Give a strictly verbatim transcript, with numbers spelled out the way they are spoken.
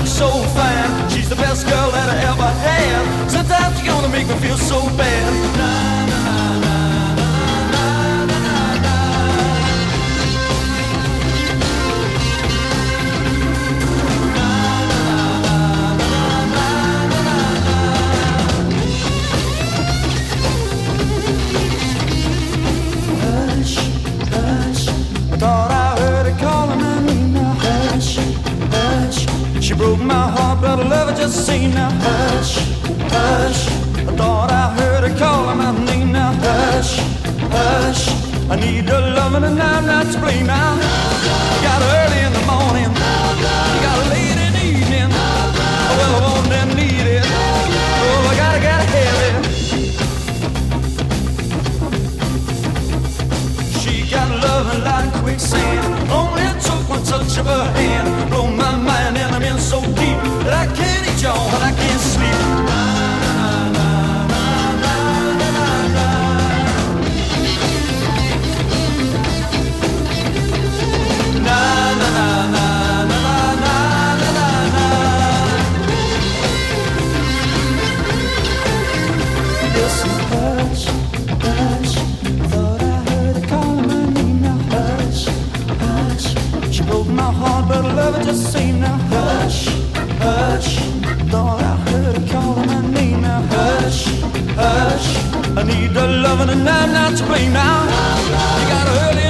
looks so fine. She's the best girl that I ever had. Sometimes you're gonna make me feel so bad. Na, na, na, na. Thought I heard her calling my name now. Hush, hush. She broke my heart, but I love her just the same now. Hush, hush. I thought I heard her calling my name now. Hush, hush. I need her loving and I'm not to blame now. You got her early in the morning, you got her late in the evening. Well, I want and need it. Oh, I gotta, gotta have it. She got loving like quicksand. Only took one touch of her hand. Blow my mind and I'm in so deep that I can't eat y'all and I can't sleep. Na, na, na, na, na, na, na. Na, na, na, na, na, na, na, na, na. Listen, hush, hush. Thought I heard her calling my name now. Hush, hush. She broke my heart, but I love her just the same now. Hush, hush. Thought I heard her calling my name now. Hush, hush. I need her loving and I'm not to blame now. You got her early